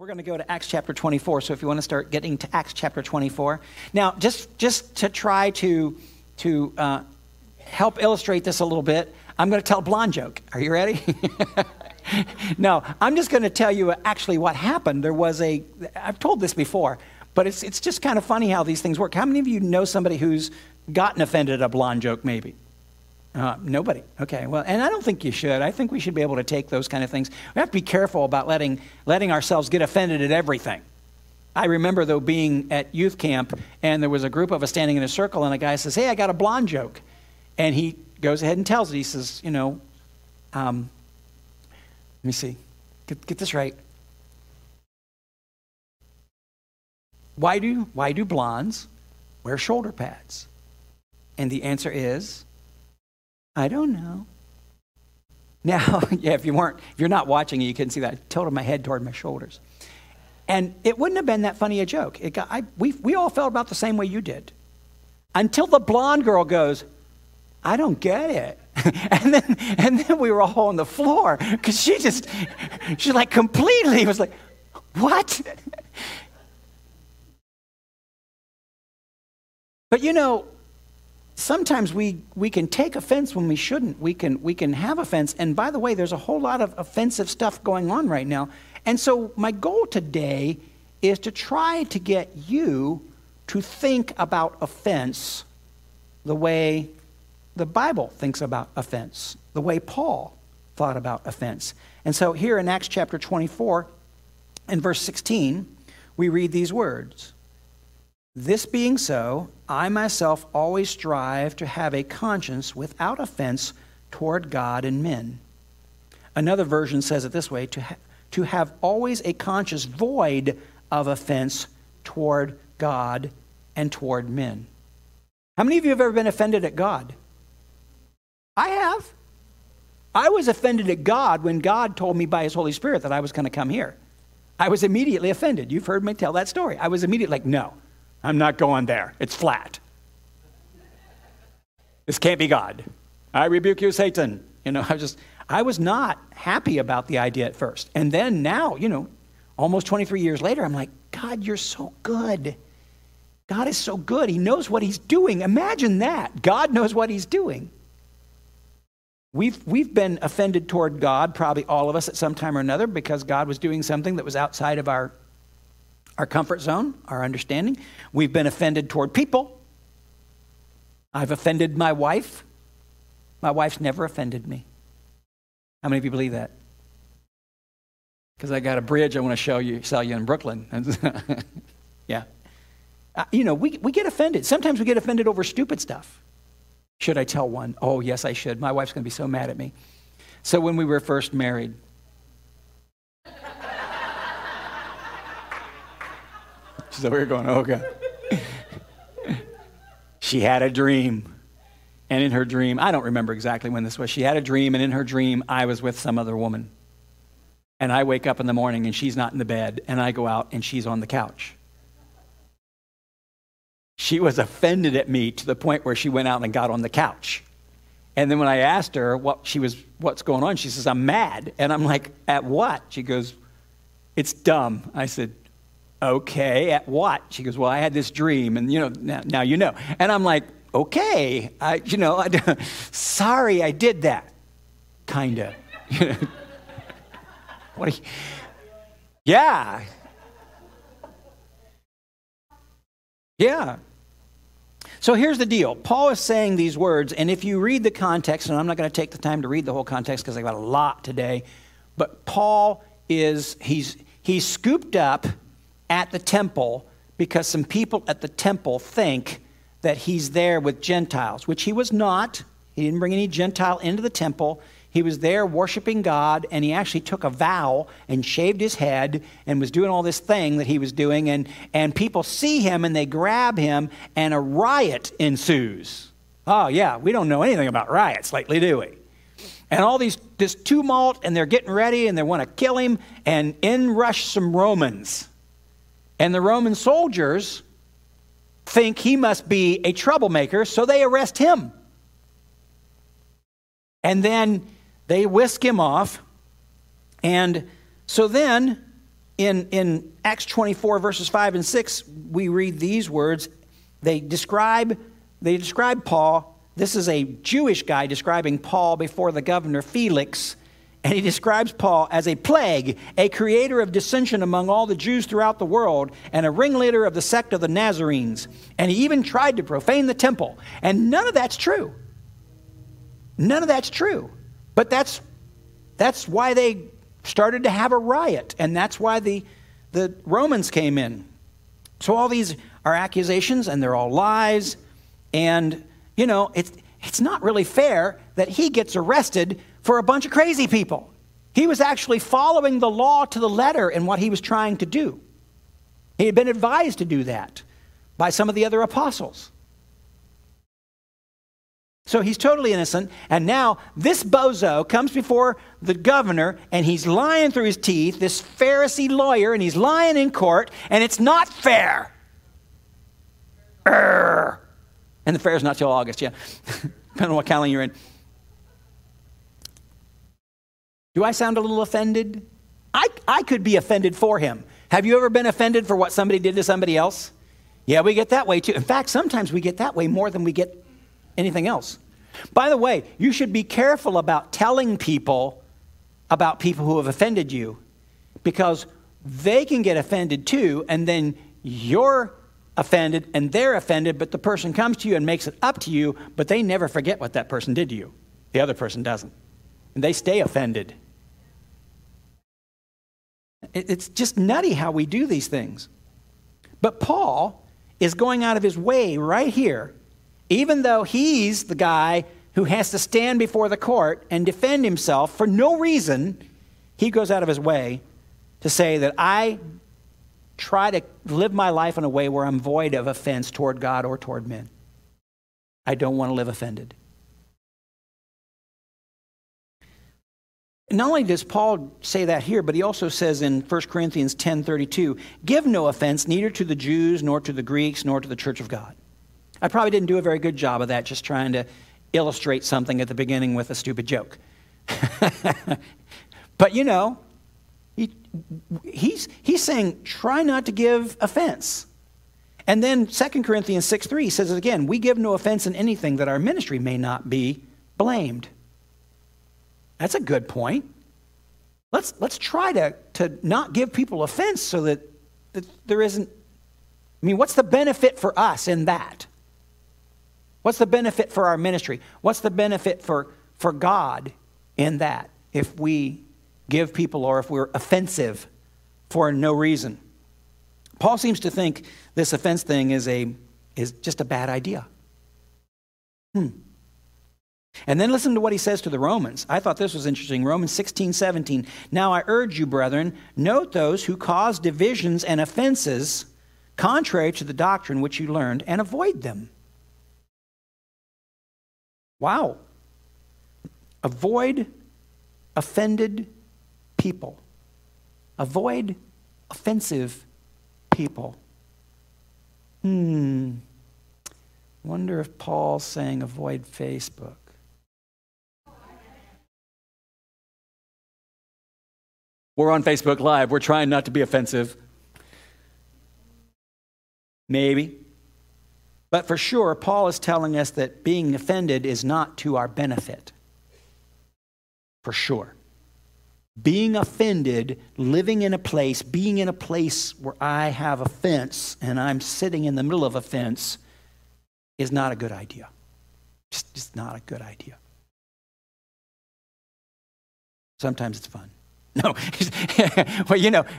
We're going to go to Acts chapter 24, so if you want to start getting to Acts chapter 24. Now, just to try to help illustrate this a little bit, I'm going to tell a blonde joke. Are you ready? No, I'm just going to tell you actually what happened. I've told this before, but it's just kind of funny how these things work. How many of you know somebody who's gotten offended at a blonde joke, maybe? Nobody. Okay, well, and I don't think you should. I think we should be able to take those kind of things. We have to be careful about letting ourselves get offended at everything. I remember, though, being at youth camp, and there was a group of us standing in a circle, and a guy says, "Hey, I got a blonde joke." And he goes ahead and tells it. He says, let me see. Get this right. Why do blondes wear shoulder pads? And the answer is, I don't know. Now, yeah, if you're not watching it, you couldn't see that. I tilted my head toward my shoulders. And it wouldn't have been that funny a joke. We all felt about the same way you did. Until the blonde girl goes, I don't get it. and then we were all on the floor because she like completely was like, what? But sometimes we can take offense when we shouldn't. We can have offense. And by the way, there's a whole lot of offensive stuff going on right now. And so my goal today is to try to get you to think about offense the way the Bible thinks about offense, the way Paul thought about offense. And so here in Acts chapter 24 and verse 16, we read these words. This being so, I myself always strive to have a conscience without offense toward God and men. Another version says it this way, to have always a conscience void of offense toward God and toward men. How many of you have ever been offended at God? I have. I was offended at God when God told me by his Holy Spirit that I was going to come here. I was immediately offended. You've heard me tell that story. I was immediately like, no. I'm not going there. It's flat. This can't be God. I rebuke you, Satan. I was not happy about the idea at first. And then now, almost 23 years later, I'm like, God, you're so good. God is so good. He knows what he's doing. Imagine that. God knows what he's doing. We've been offended toward God, probably all of us at some time or another, because God was doing something that was outside of our comfort zone, our understanding. We've been offended toward people. I've offended my wife. My wife's never offended me. How many of you believe that? Because I got a bridge I want to sell you in Brooklyn. Yeah. We get offended. Sometimes we get offended over stupid stuff. Should I tell one? Oh, yes, I should. My wife's going to be so mad at me. So when we were first married, so we were going, oh, God. She had a dream. And in her dream, I don't remember exactly when this was. She had a dream, and in her dream, I was with some other woman. And I wake up in the morning, and she's not in the bed. And I go out, and she's on the couch. She was offended at me to the point where she went out and got on the couch. And then when I asked her what's going on, she says, I'm mad. And I'm like, at what? She goes, it's dumb. I said, okay, at what? She goes, well, I had this dream, and now you know. And I'm like, okay, sorry I did that, kind of. Yeah. Yeah. So here's the deal. Paul is saying these words, and if you read the context, and I'm not going to take the time to read the whole context because I got a lot today, but Paul he's scooped up at the temple because some people at the temple think that he's there with Gentiles, which he was not. He didn't bring any Gentile into the temple. He was there worshiping God, and he actually took a vow and shaved his head and was doing all this thing that he was doing, and people see him and they grab him, and a riot ensues. Oh yeah, we don't know anything about riots lately, do we? And all this tumult, and they're getting ready, and they want to kill him, and in rush some Romans. And the Roman soldiers think he must be a troublemaker, so they arrest him. And then they whisk him off. And so then in Acts 24, verses 5 and 6, we read these words. They describe Paul. This is a Jewish guy describing Paul before the governor Felix. And he describes Paul as a plague, a creator of dissension among all the Jews throughout the world, and a ringleader of the sect of the Nazarenes. And he even tried to profane the temple. And none of that's true. None of that's true. But that's why they started to have a riot. And that's why the Romans came in. So all these are accusations, and they're all lies. And, you know, it's not really fair that he gets arrested for a bunch of crazy people. He was actually following the law to the letter in what he was trying to do. He had been advised to do that by some of the other apostles. So he's totally innocent, and now this bozo comes before the governor, and he's lying through his teeth, this Pharisee lawyer, and he's lying in court, and it's not fair. Urgh. And the fair is not till August, yeah. Depending on what calendar you're in. Do I sound a little offended? I could be offended for him. Have you ever been offended for what somebody did to somebody else? Yeah, we get that way too. In fact, sometimes we get that way more than we get anything else. By the way, you should be careful about telling people about people who have offended you, because they can get offended too, and then you're offended and they're offended, but the person comes to you and makes it up to you, but they never forget what that person did to you. The other person doesn't. And they stay offended. It's just nutty how we do these things. But Paul is going out of his way right here, even though he's the guy who has to stand before the court and defend himself for no reason. He goes out of his way to say that I try to live my life in a way where I'm void of offense toward God or toward men. I don't want to live offended. Not only does Paul say that here, but he also says in 1 Corinthians 10:32, give no offense neither to the Jews, nor to the Greeks, nor to the church of God. I probably didn't do a very good job of that, just trying to illustrate something at the beginning with a stupid joke. But you know, he's saying try not to give offense. And then 2 Corinthians 6:3 says it again, we give no offense in anything that our ministry may not be blamed. That's a good point. Let's try to not give people offense so that there isn't. I mean, what's the benefit for us in that? What's the benefit for our ministry? What's the benefit for God in that if we give people or if we're offensive for no reason? Paul seems to think this offense thing is just a bad idea. And then listen to what he says to the Romans. I thought this was interesting. Romans 16:17. Now I urge you, brethren, note those who cause divisions and offenses contrary to the doctrine which you learned, and avoid them. Wow. Avoid offended people. Avoid offensive people. Wonder if Paul's saying avoid Facebook. We're on Facebook Live. We're trying not to be offensive. Maybe. But for sure, Paul is telling us that being offended is not to our benefit. For sure. Being offended, living in a place, being in a place where I have offense and I'm sitting in the middle of offense is not a good idea. Just not a good idea. Sometimes it's fun. No, well, you know,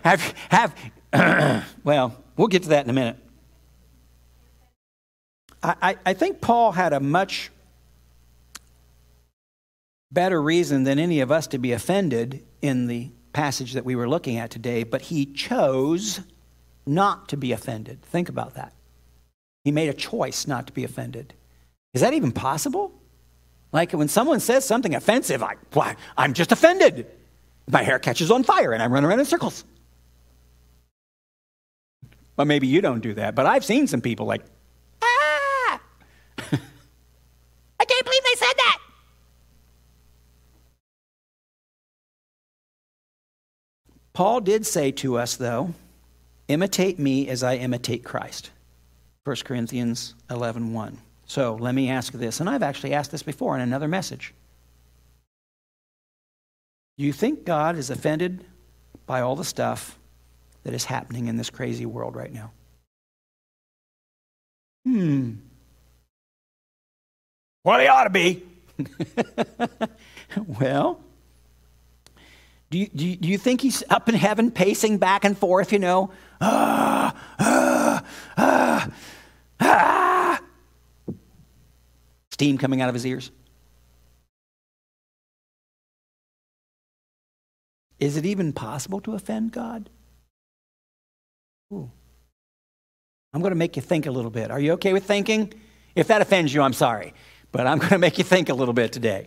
well, we'll get to that in a minute. I think Paul had a much better reason than any of us to be offended in the passage that we were looking at today, but he chose not to be offended. Think about that. He made a choice not to be offended. Is that even possible? Like when someone says something offensive, I'm just offended. My hair catches on fire and I run around in circles. Well, maybe you don't do that, but I've seen some people like, I can't believe they said that. Paul did say to us, though, imitate me as I imitate Christ. 1 Corinthians 11:1. So let me ask this, and I've actually asked this before in another message. Do you think God is offended by all the stuff that is happening in this crazy world right now? Well, he ought to be. Well, do you think he's up in heaven pacing back and forth, steam coming out of his ears? Is it even possible to offend God? Ooh. I'm going to make you think a little bit. Are you okay with thinking? If that offends you, I'm sorry. But I'm going to make you think a little bit today.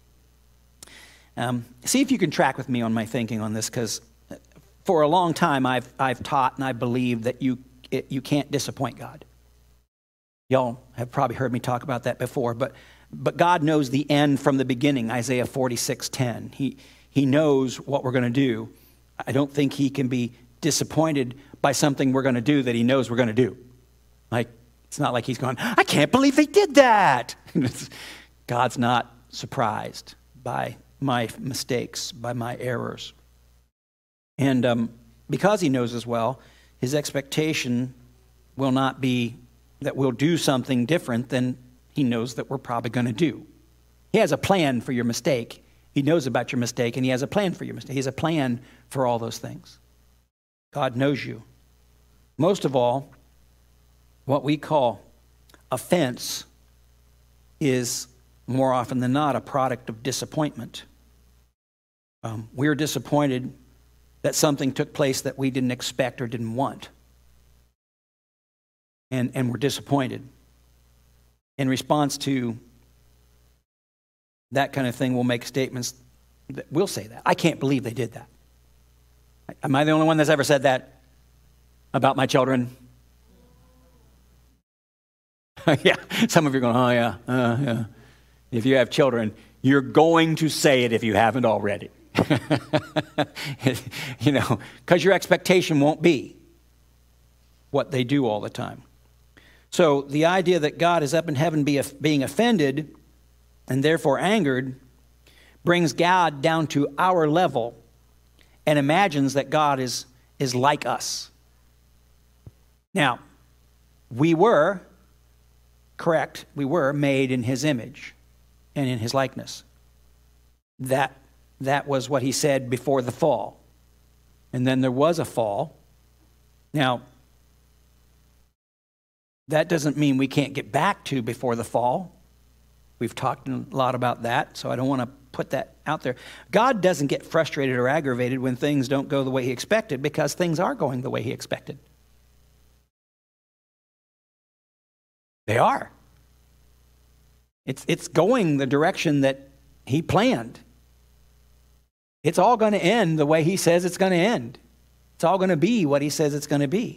See if you can track with me on my thinking on this, because for a long time I've taught and I believe that you can't disappoint God. Y'all have probably heard me talk about that before, but God knows the end from the beginning, Isaiah 46:10. He knows what we're going to do. I don't think he can be disappointed by something we're going to do that he knows we're going to do. Like, it's not like he's going, I can't believe they did that. God's not surprised by my mistakes, by my errors. And because he knows as well, his expectation will not be that we'll do something different than he knows that we're probably going to do. He has a plan for your mistake. He knows about your mistake, and he has a plan for your mistake. He has a plan for all those things. God knows you. Most of all, what we call offense is more often than not a product of disappointment. We're disappointed that something took place that we didn't expect or didn't want. And we're disappointed. In response to that kind of thing, we'll make statements that we'll say that. I can't believe they did that. Am I the only one that's ever said that about my children? Yeah, some of you are going, oh yeah. If you have children, you're going to say it if you haven't already. Because your expectation won't be what they do all the time. So the idea that God is up in heaven being offended and therefore angered brings God down to our level and imagines that God is like us. Now, we were made in his image and in his likeness. That was what he said before the fall. And then there was a fall. Now, that doesn't mean we can't get back to before the fall. We've talked a lot about that, so I don't want to put that out there. God doesn't get frustrated or aggravated when things don't go the way he expected, because things are going the way he expected. They are. It's going the direction that he planned. It's all going to end the way he says it's going to end. It's all going to be what he says it's going to be.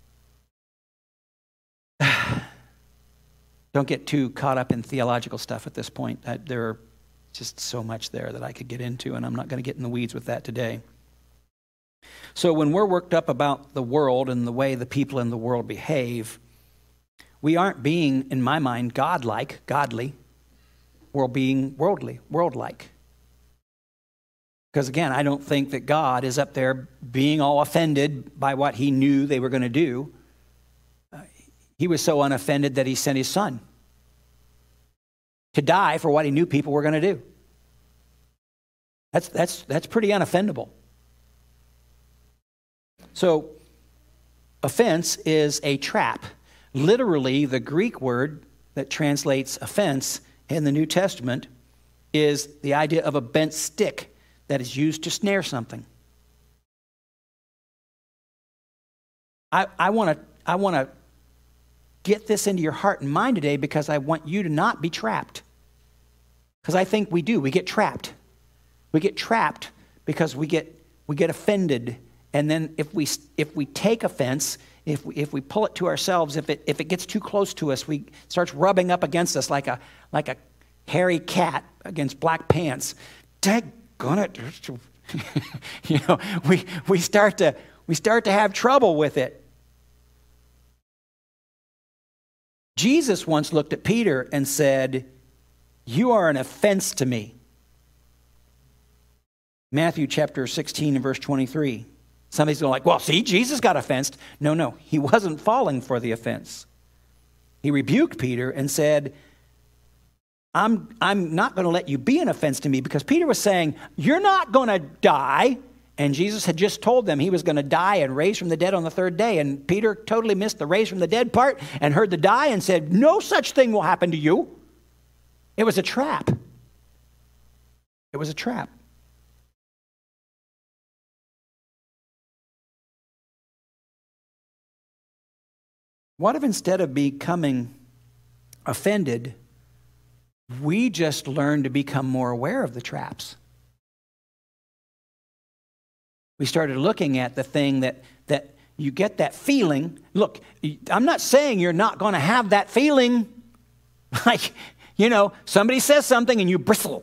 Don't get too caught up in theological stuff at this point. There are just so much there that I could get into, and I'm not going to get in the weeds with that today. So when we're worked up about the world and the way the people in the world behave, we aren't being, in my mind, godly. We're being world-like. Because again, I don't think that God is up there being all offended by what he knew they were going to do. He was so unoffended that he sent his son to die for what he knew people were going to do. That's pretty unoffendable. So, offense is a trap. Literally, the Greek word that translates offense in the New Testament is the idea of a bent stick that is used to snare something. I want to get this into your heart and mind today, because I want you to not be trapped. Because I think we do. We get trapped. We get trapped because we get offended, and then if we take offense, if we pull it to ourselves, if it gets too close to us, we starts rubbing up against us like a hairy cat against black pants. Daggone it! we start to have trouble with it. Jesus once looked at Peter and said, "You are an offense to me." Matthew chapter 16 and verse 23. Somebody's going like, well, see, Jesus got offensed. No, he wasn't falling for the offense. He rebuked Peter and said, I'm not going to let you be an offense to me, because Peter was saying, you're not going to die. And Jesus had just told them he was going to die and raise from the dead on the third day. And Peter totally missed the raise from the dead part and heard the die and said, no such thing will happen to you. It was a trap. It was a trap. What if instead of becoming offended, we just learn to become more aware of the traps? We started looking at the thing that you get that feeling. Look, I'm not saying you're not going to have that feeling. Like, somebody says something and you bristle.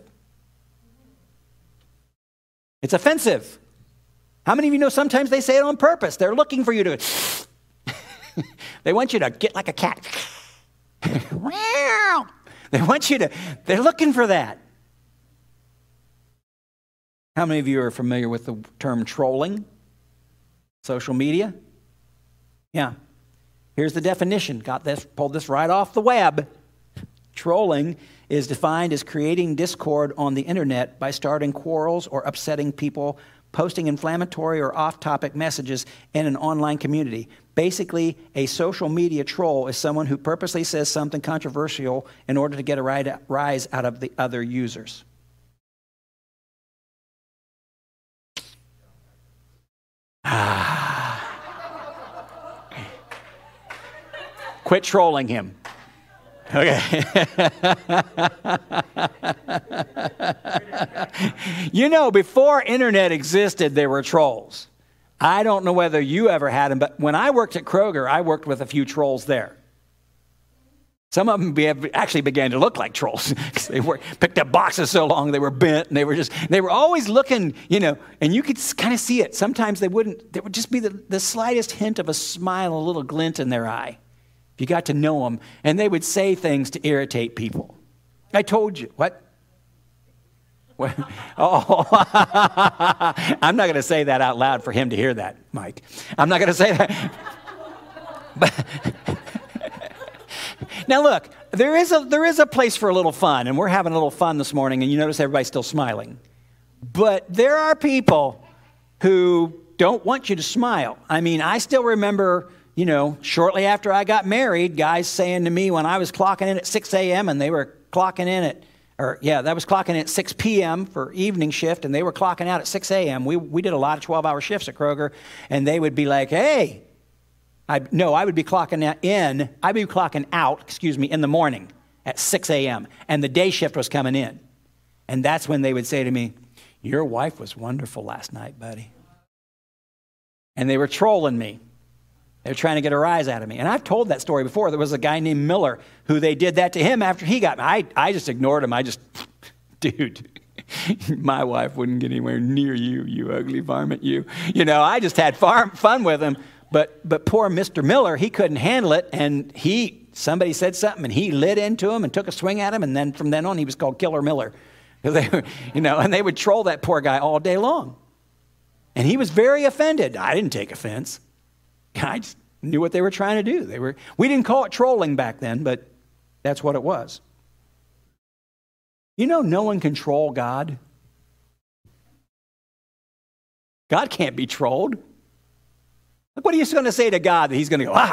It's offensive. How many of you know sometimes they say it on purpose? They're looking for you to... They want you to get like a cat. They want you to, they're looking for that. How many of you are familiar with the term trolling? Social media? Yeah. Here's the definition. Pulled this right off the web. Trolling is defined as creating discord on the internet by starting quarrels or upsetting people, posting inflammatory or off-topic messages in an online community. Basically, a social media troll is someone who purposely says something controversial in order to get a rise out of the other users. Quit trolling him. Okay. Before internet existed, there were trolls. I don't know whether you ever had them, but when I worked at Kroger, I worked with a few trolls there. Some of them actually began to look like trolls because they picked up boxes so long they were bent, and they were always looking, and you could kind of see it. Sometimes there would just be the slightest hint of a smile, a little glint in their eye. If you got to know them, and they would say things to irritate people. I told you. What? Oh, I'm not going to say that out loud for him to hear that, Mike. I'm not going to say that. But now look, there is a place for a little fun, and we're having a little fun this morning, and you notice everybody's still smiling. But there are people who don't want you to smile. I mean, I still remember, shortly after I got married, guys saying to me when I was clocking in at 6 a.m. and they were clocking in that was clocking in at 6 p.m. for evening shift, and they were clocking out at 6 a.m. We did a lot of 12-hour shifts at Kroger, and they would be like, hey, I would be clocking out, in the morning at 6 a.m., and the day shift was coming in. And that's when they would say to me, your wife was wonderful last night, buddy. And they were trolling me. They were trying to get a rise out of me. And I've told that story before. There was a guy named Miller who they did that to him after he got me. I just ignored him. Dude, my wife wouldn't get anywhere near you, you ugly varmint, you. I just had fun with him. But poor Mr. Miller, he couldn't handle it. And somebody said something, and he lit into him and took a swing at him. And then from then on, he was called Killer Miller. And they would troll that poor guy all day long. And he was very offended. I didn't take offense. I just knew what they were trying to do. We didn't call it trolling back then, but that's what it was. No one can troll God. God can't be trolled. Look, what are you going to say to God that he's going to go,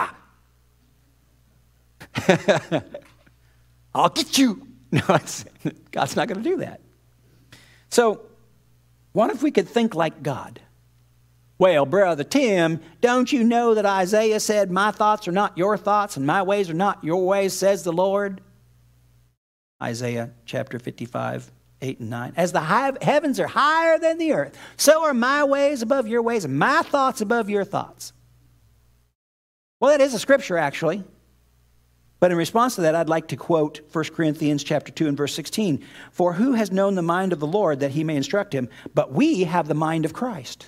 I'll get you. No, God's not going to do that. So, what if we could think like God? Well, Brother Tim, don't you know that Isaiah said, my thoughts are not your thoughts and my ways are not your ways, says the Lord? Isaiah chapter 55, 8 and 9. As the heavens are higher than the earth, so are my ways above your ways and my thoughts above your thoughts. Well, that is a scripture, actually. But in response to that, I'd like to quote 1 Corinthians chapter 2 and verse 16. For who has known the mind of the Lord that he may instruct him? But we have the mind of Christ.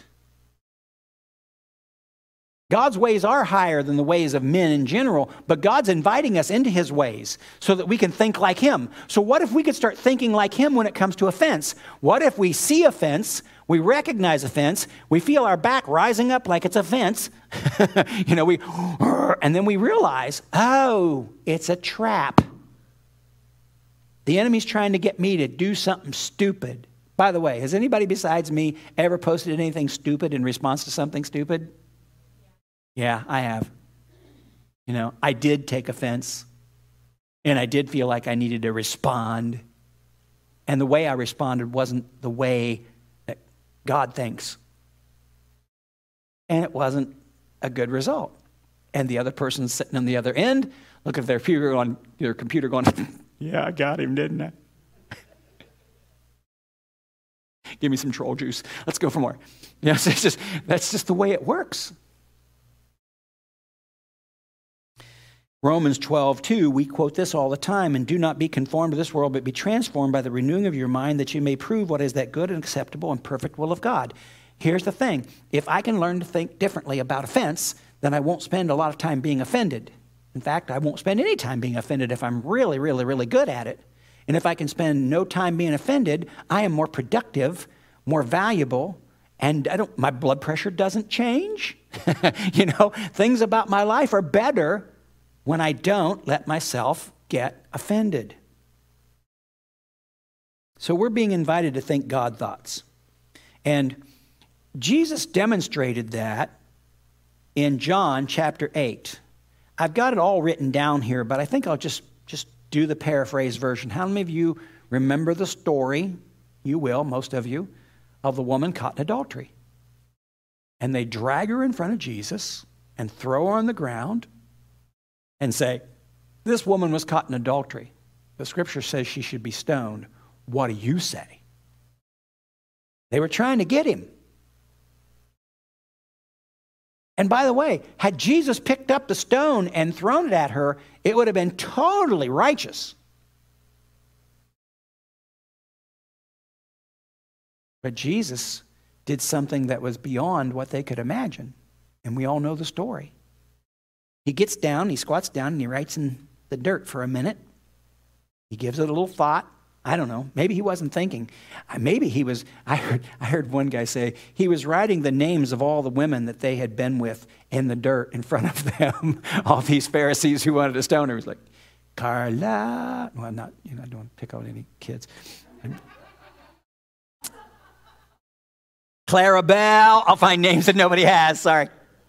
God's ways are higher than the ways of men in general, but God's inviting us into his ways so that we can think like him. So what if we could start thinking like him when it comes to offense? What if we see offense, we recognize offense, we feel our back rising up like it's offense, and then we realize, oh, it's a trap. The enemy's trying to get me to do something stupid. By the way, has anybody besides me ever posted anything stupid in response to something stupid? Yeah, I have. I did take offense, and I did feel like I needed to respond. And the way I responded wasn't the way that God thinks. And it wasn't a good result. And the other person's sitting on the other end, looking at their computer going, yeah, I got him, didn't I? Give me some troll juice. Let's go for more. Yes, that's just the way it works. Romans 12:2, we quote this all the time, and do not be conformed to this world, but be transformed by the renewing of your mind, that you may prove what is that good and acceptable and perfect will of God. Here's the thing. If I can learn to think differently about offense, then I won't spend a lot of time being offended. In fact, I won't spend any time being offended if I'm really, really, really good at it. And if I can spend no time being offended, I am more productive, more valuable, and my blood pressure doesn't change. Things about my life are better when I don't let myself get offended. So we're being invited to think God thoughts. And Jesus demonstrated that in John chapter 8. I've got it all written down here, but I think I'll just do the paraphrase version. How many of you remember the story, you will, most of you, of the woman caught in adultery? And they drag her in front of Jesus and throw her on the ground and say, this woman was caught in adultery. The scripture says she should be stoned. What do you say? They were trying to get him. And by the way, had Jesus picked up the stone and thrown it at her, it would have been totally righteous. But Jesus did something that was beyond what they could imagine. And we all know the story. He gets down, he squats down, and he writes in the dirt for a minute. He gives it a little thought. I don't know. Maybe he wasn't thinking. Maybe he was. I heard one guy say he was writing the names of all the women that they had been with in the dirt in front of them. All these Pharisees who wanted to stone her. He was like, Carla. Well, I don't want to pick out any kids. Clarabelle. I'll find names that nobody has. Sorry.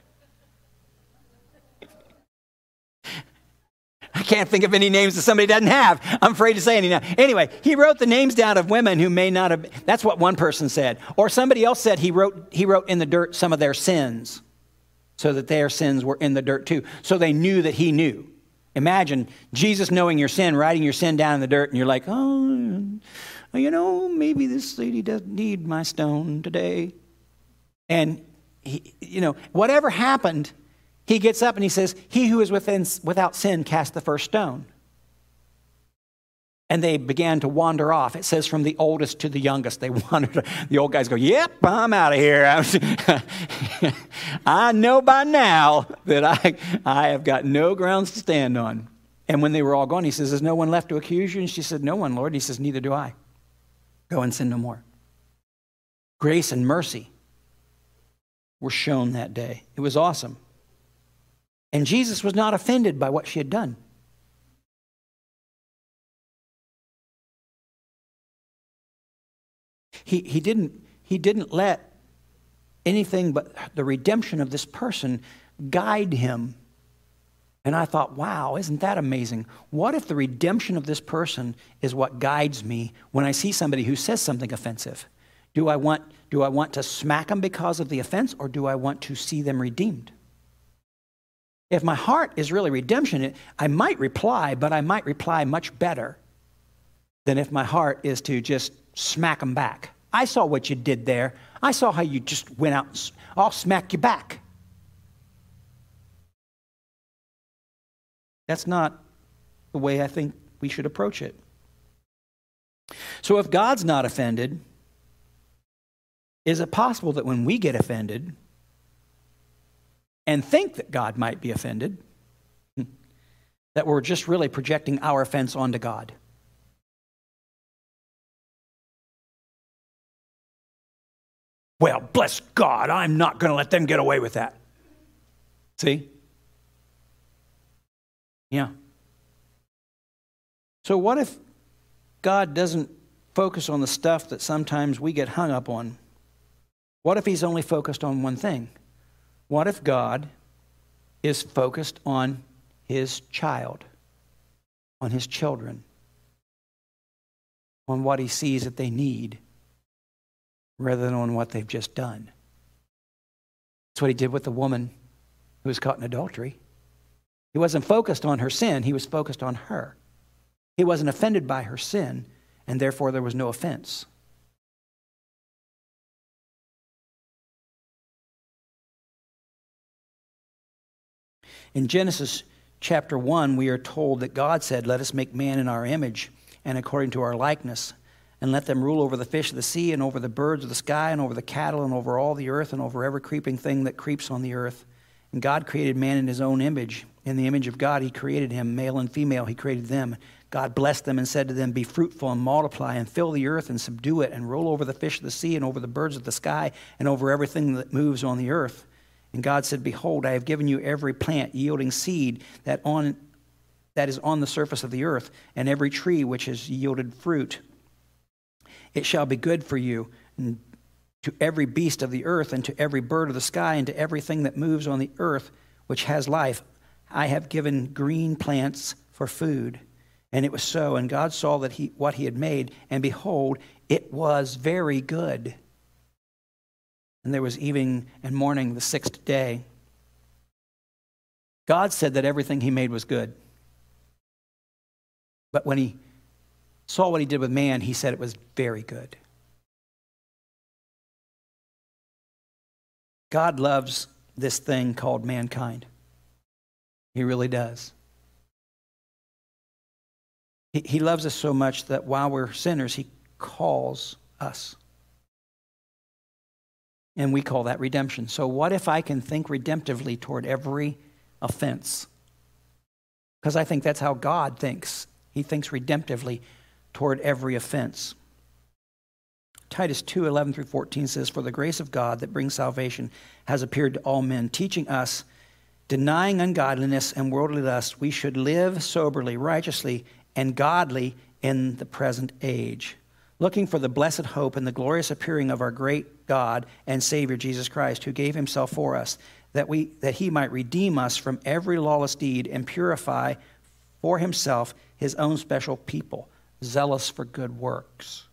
I can't think of any names that somebody doesn't have. I'm afraid to say any now. Anyway, he wrote the names down of women who may not have. That's what one person said. Or somebody else said he wrote in the dirt some of their sins, so that their sins were in the dirt too. So they knew that he knew. Imagine Jesus knowing your sin, writing your sin down in the dirt, and you're like, oh, maybe this lady doesn't need my stone today. And whatever happened, he gets up and he says, he who is without sin cast the first stone. And they began to wander off. It says from the oldest to the youngest, they wandered. The old guys go, yep, I'm out of here. I know by now that I have got no grounds to stand on. And when they were all gone, he says, is no one left to accuse you? And she said, no one, Lord. And he says, neither do I. Go and sin no more. Grace and mercy were shown that day. It was awesome. And Jesus was not offended by what she had done. He didn't let anything but the redemption of this person guide him. And I thought, wow, isn't that amazing? What if the redemption of this person is what guides me when I see somebody who says something offensive? Do I want to smack them because of the offense, or do I want to see them redeemed? If my heart is really redemption, I might reply, but I might reply much better than if my heart is to just smack them back. I saw what you did there. I saw how you just went out and I'll smack you back. That's not the way I think we should approach it. So if God's not offended, is it possible that when we get offended and think that God might be offended, that we're just really projecting our offense onto God? Well, bless God, I'm not going to let them get away with that. See? Yeah. So what if God doesn't focus on the stuff that sometimes we get hung up on? What if he's only focused on one thing? What if God is focused on his child, on his children, on what he sees that they need, rather than on what they've just done? That's what he did with the woman who was caught in adultery. He wasn't focused on her sin, he was focused on her. He wasn't offended by her sin, and therefore there was no offense. In Genesis chapter 1, we are told that God said, "Let us make man in our image and according to our likeness, and let them rule over the fish of the sea and over the birds of the sky and over the cattle and over all the earth and over every creeping thing that creeps on the earth." And God created man in his own image. In the image of God, he created him. Male and female, he created them. God blessed them and said to them, "Be fruitful and multiply and fill the earth and subdue it and rule over the fish of the sea and over the birds of the sky and over everything that moves on the earth." And God said, "Behold, I have given you every plant yielding seed that is on the surface of the earth, and every tree which has yielded fruit. It shall be good for you, and to every beast of the earth, and to every bird of the sky, and to everything that moves on the earth which has life, I have given green plants for food." And it was so. And God saw that what he had made, and behold, it was very good. And there was evening and morning the sixth day. God said that everything he made was good. But when he saw what he did with man, he said it was very good. God loves this thing called mankind. He really does. He loves us so much that while we're sinners, he calls us. And we call that redemption. So what if I can think redemptively toward every offense? Because I think that's how God thinks. He thinks redemptively toward every offense. Titus 2:11-14 says, "For the grace of God that brings salvation has appeared to all men, teaching us, denying ungodliness and worldly lust, we should live soberly, righteously, and godly in the present age, looking for the blessed hope and the glorious appearing of our great God and Savior Jesus Christ, who gave himself for us, that he might redeem us from every lawless deed and purify for himself his own special people, zealous for good works."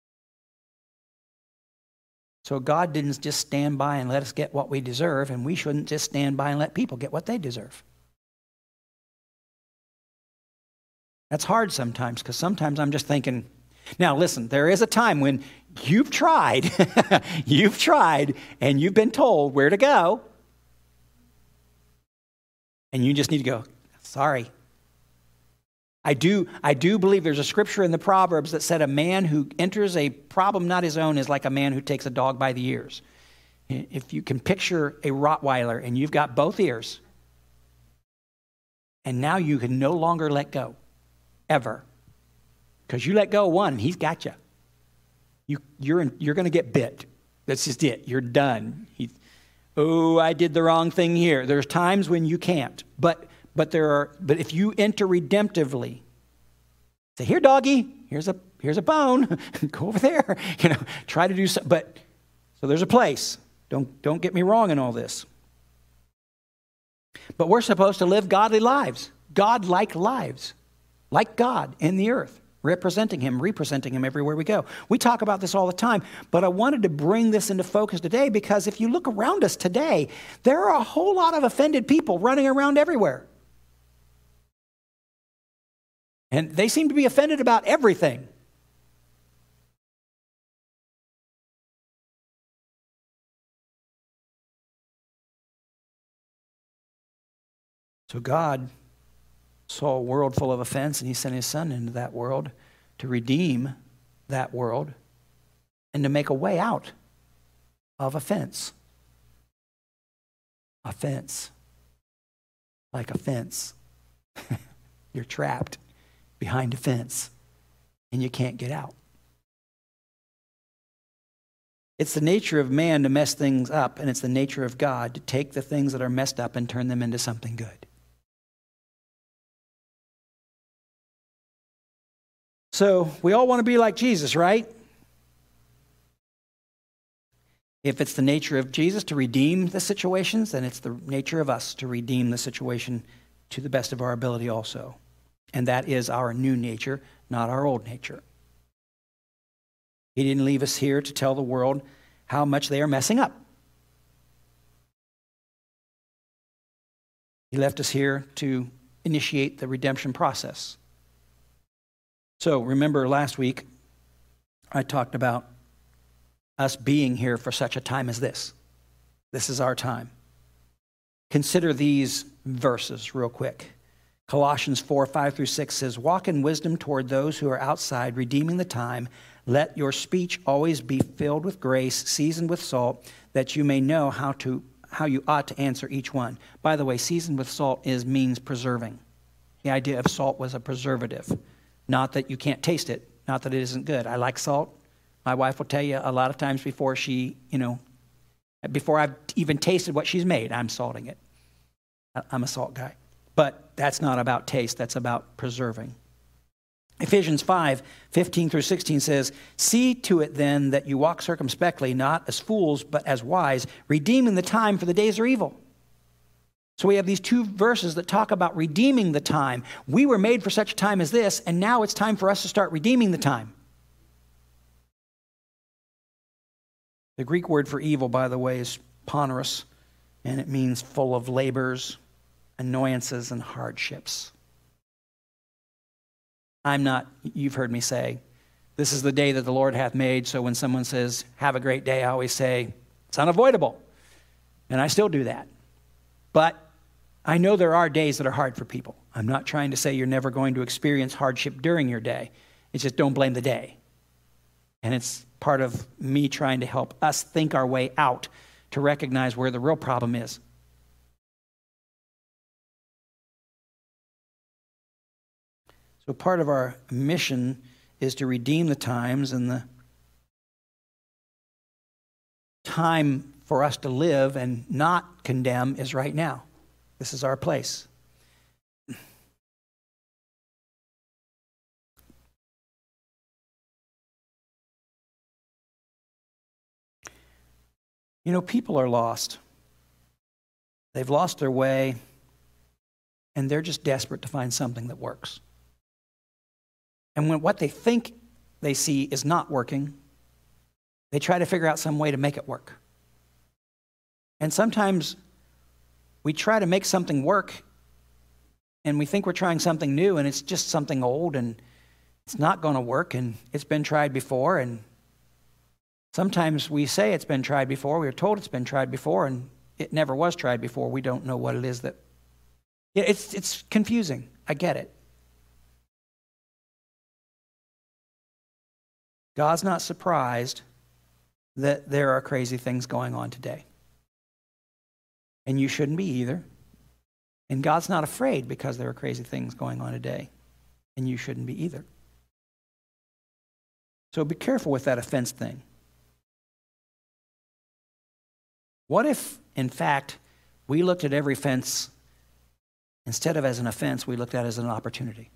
So God didn't just stand by and let us get what we deserve, and we shouldn't just stand by and let people get what they deserve. That's hard sometimes, because sometimes I'm just thinking, now listen, there is a time when you've tried, and you've been told where to go, and you just need to go, sorry. I do believe there's a scripture in the Proverbs that said a man who enters a problem not his own is like a man who takes a dog by the ears. If you can picture a Rottweiler and you've got both ears, and now you can no longer let go, ever. Because you let go of one, he's got you. You're going to get bit. That's just it. You're done. I did the wrong thing here. There's times when you can't. But if you enter redemptively, say, "Here, doggy, here's a bone. Go over there." Try to do so. But so there's a place. Don't get me wrong in all this. But we're supposed to live godly lives, God-like lives, like God in the earth, representing him everywhere we go. We talk about this all the time, but I wanted to bring this into focus today because if you look around us today, there are a whole lot of offended people running around everywhere. And they seem to be offended about everything. So God saw a world full of offense, and he sent his son into that world to redeem that world and to make a way out of offense. Offense. Like a fence. You're trapped behind a fence and you can't get out. It's the nature of man to mess things up, and it's the nature of God to take the things that are messed up and turn them into something good. So we all want to be like Jesus, right? If it's the nature of Jesus to redeem the situations, then it's the nature of us to redeem the situation to the best of our ability also. And that is our new nature, not our old nature. He didn't leave us here to tell the world how much they are messing up. He left us here to initiate the redemption process. So remember last week, I talked about us being here for such a time as this. This is our time. Consider these verses real quick. Colossians 4:5-6 says, "Walk in wisdom toward those who are outside, redeeming the time. Let your speech always be filled with grace, seasoned with salt, that you may know how you ought to answer each one." By the way, seasoned with salt means preserving. The idea of salt was a preservative. Not that you can't taste it, not that it isn't good. I like salt. My wife will tell you a lot of times before I've even tasted what she's made, I'm salting it. I'm a salt guy. But that's not about taste, that's about preserving. Ephesians 5:15-16 says, "See to it then that you walk circumspectly, not as fools, but as wise, redeeming the time, for the days are evil." So we have these two verses that talk about redeeming the time. We were made for such a time as this, and now it's time for us to start redeeming the time. The Greek word for evil, by the way, is poneros, and it means full of labors, annoyances, and hardships. You've heard me say, this is the day that the Lord hath made, so when someone says, have a great day, I always say, it's unavoidable. And I still do that. But I know there are days that are hard for people. I'm not trying to say you're never going to experience hardship during your day. It's just don't blame the day. And it's part of me trying to help us think our way out to recognize where the real problem is. So part of our mission is to redeem the times, and the time for us to live and not condemn is right now. This is our place. You know, people are lost. They've lost their way, and they're just desperate to find something that works. And when what they think they see is not working, they try to figure out some way to make it work. And sometimes we try to make something work, and we think we're trying something new, and it's just something old, and it's not going to work, and it's been tried before. And sometimes we say it's been tried before. We are told it's been tried before, and it never was tried before. We don't know what it is that... It's confusing. I get it. God's not surprised that there are crazy things going on today. And you shouldn't be either. And God's not afraid because there are crazy things going on today. And you shouldn't be either. So be careful with that offense thing. What if, in fact, we looked at every offense, instead of as an offense, we looked at it as an opportunity?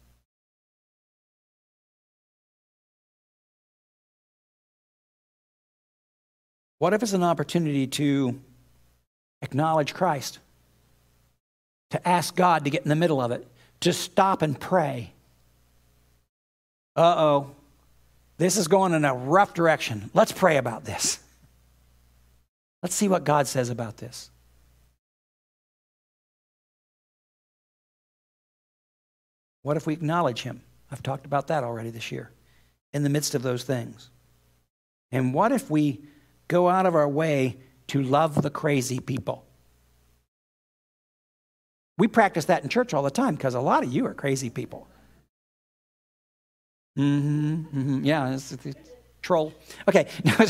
What if it's an opportunity to acknowledge Christ, to ask God to get in the middle of it, to stop and pray? Uh-oh, this is going in a rough direction. Let's pray about this. Let's see what God says about this. What if we acknowledge him? I've talked about that already this year, in the midst of those things. And what if we go out of our way to love the crazy people? We practice that in church all the time because a lot of you are crazy people. Yeah, it's troll. Okay.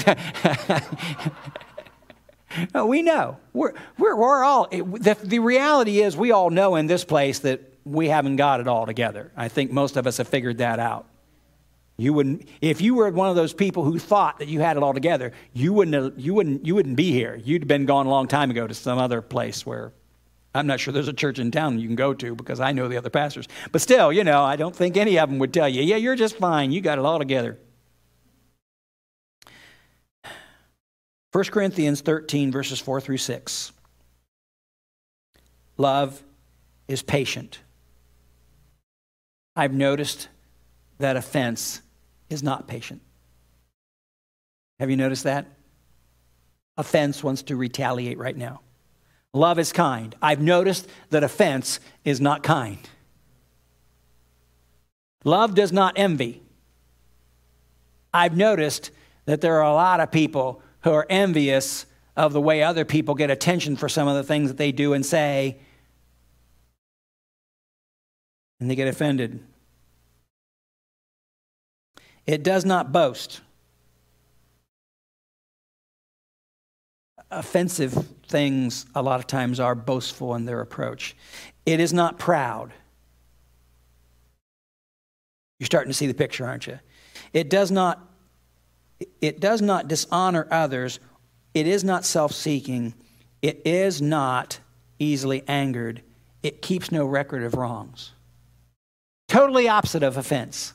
No, we know. We're all, the reality is we all know in this place that we haven't got it all together. I think most of us have figured that out. You wouldn't, if you were one of those people who thought that you had it all together, you wouldn't be here. You'd been gone a long time ago to some other place where I'm not sure there's a church in town you can go to because I know the other pastors. But still, I don't think any of them would tell you, yeah, you're just fine. You got it all together. 1 Corinthians 13, verses 4 through 6. Love is patient. I've noticed that offense is not patient. Have you noticed that? Offense wants to retaliate right now. Love is kind. I've noticed that offense is not kind. Love does not envy. I've noticed that there are a lot of people who are envious of the way other people get attention for some of the things that they do and say, and they get offended. It does not boast. Offensive things a lot of times are boastful in their approach. It is not proud. You're starting to see the picture, aren't you? It does not dishonor others. It is not self-seeking. It is not easily angered. It keeps no record of wrongs. Totally opposite of offense.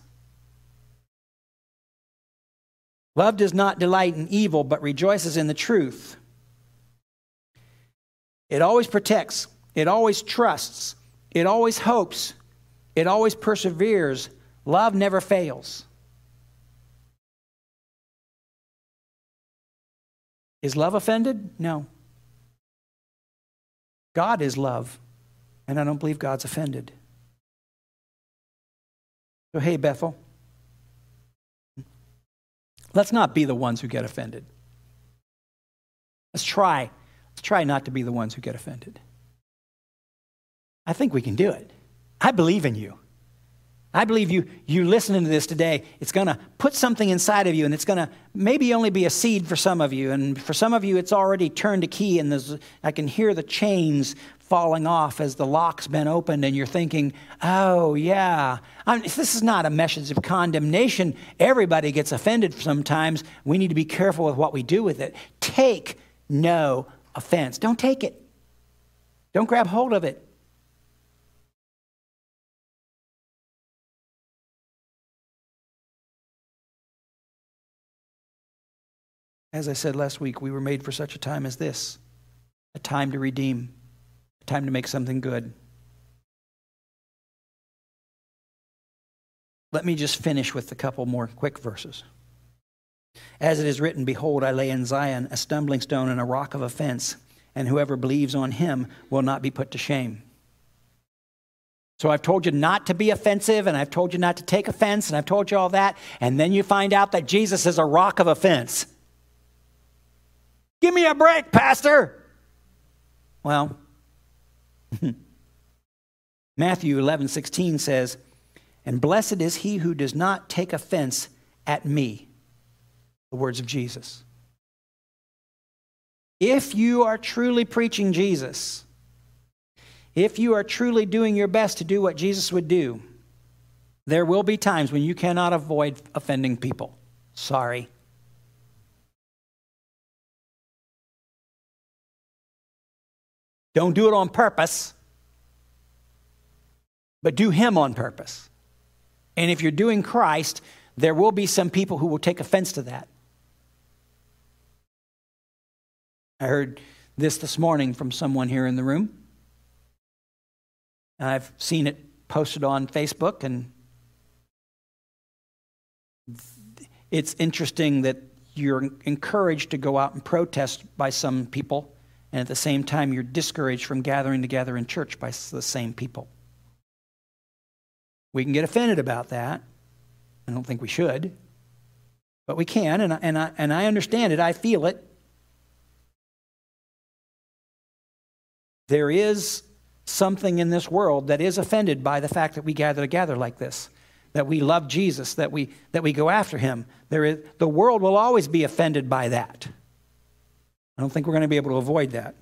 Love does not delight in evil, but rejoices in the truth. It always protects. It always trusts. It always hopes. It always perseveres. Love never fails. Is love offended? No. God is love, and I don't believe God's offended. So, hey, Bethel, let's not be the ones who get offended. Let's try not to be the ones who get offended. I think we can do it. I believe in you. I believe you listening to this today, it's going to put something inside of you, and it's going to maybe only be a seed for some of you. And for some of you, it's already turned a key, and I can hear the chains falling off as the lock's been opened, and you're thinking, oh, yeah. This is not a message of condemnation. Everybody gets offended sometimes. We need to be careful with what we do with it. Take no offense. Don't take it. Don't grab hold of it. As I said last week, we were made for such a time as this. A time to redeem. A time to make something good. Let me just finish with a couple more quick verses. As it is written, behold, I lay in Zion a stumbling stone and a rock of offense, and whoever believes on him will not be put to shame. So I've told you not to be offensive, and I've told you not to take offense, and I've told you all that, and then you find out that Jesus is a rock of offense. Give me a break, Pastor. Well, Matthew 11:16 says, and blessed is he who does not take offense at me. The words of Jesus. If you are truly preaching Jesus, if you are truly doing your best to do what Jesus would do, there will be times when you cannot avoid offending people. Sorry. Don't do it on purpose, but do him on purpose. And if you're doing Christ, there will be some people who will take offense to that. I heard this morning from someone here in the room. I've seen it posted on Facebook, and it's interesting that you're encouraged to go out and protest by some people, and at the same time, you're discouraged from gathering together in church by the same people. We can get offended about that. I don't think we should, but we can, and I understand it. I feel it. There is something in this world that is offended by the fact that we gather together like this, that we love Jesus, that we go after him. The world will always be offended by that. I don't think we're going to be able to avoid that.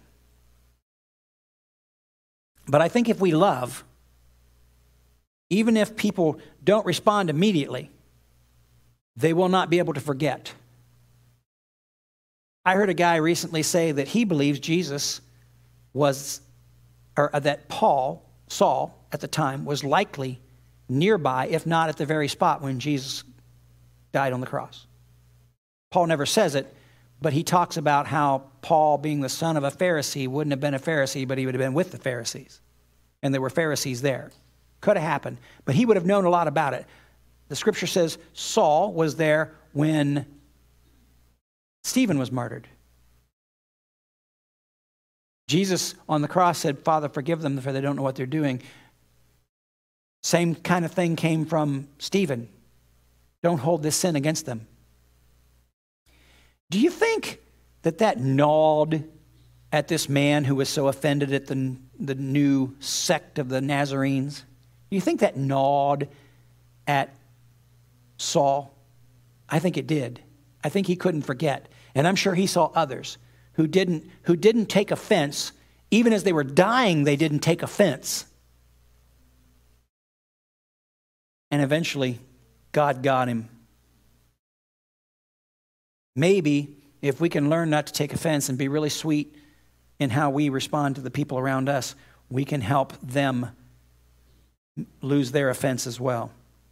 But I think if we love, even if people don't respond immediately, they will not be able to forget. I heard a guy recently say that he believes Jesus was, or that Saul at the time, was likely nearby, if not at the very spot when Jesus died on the cross. Paul never says it, but he talks about how Paul, being the son of a Pharisee, wouldn't have been a Pharisee, but he would have been with the Pharisees. And there were Pharisees there. Could have happened, but he would have known a lot about it. The scripture says Saul was there when Stephen was martyred. Jesus on the cross said, Father, forgive them, for they don't know what they're doing. Same kind of thing came from Stephen. Don't hold this sin against them. Do you think that gnawed at this man who was so offended at the new sect of the Nazarenes? Do you think that gnawed at Saul? I think it did. I think he couldn't forget. And I'm sure he saw others who didn't take offense. Even as they were dying, they didn't take offense. And eventually, God got him. Maybe if we can learn not to take offense and be really sweet in how we respond to the people around us, we can help them lose their offense as well.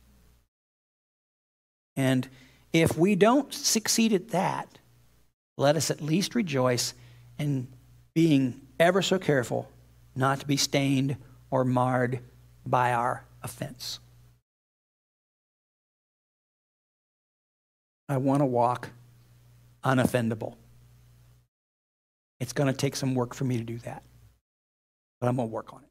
And if we don't succeed at that, let us at least rejoice in being ever so careful not to be stained or marred by our offense. I want to walk unoffendable. It's going to take some work for me to do that, but I'm going to work on it.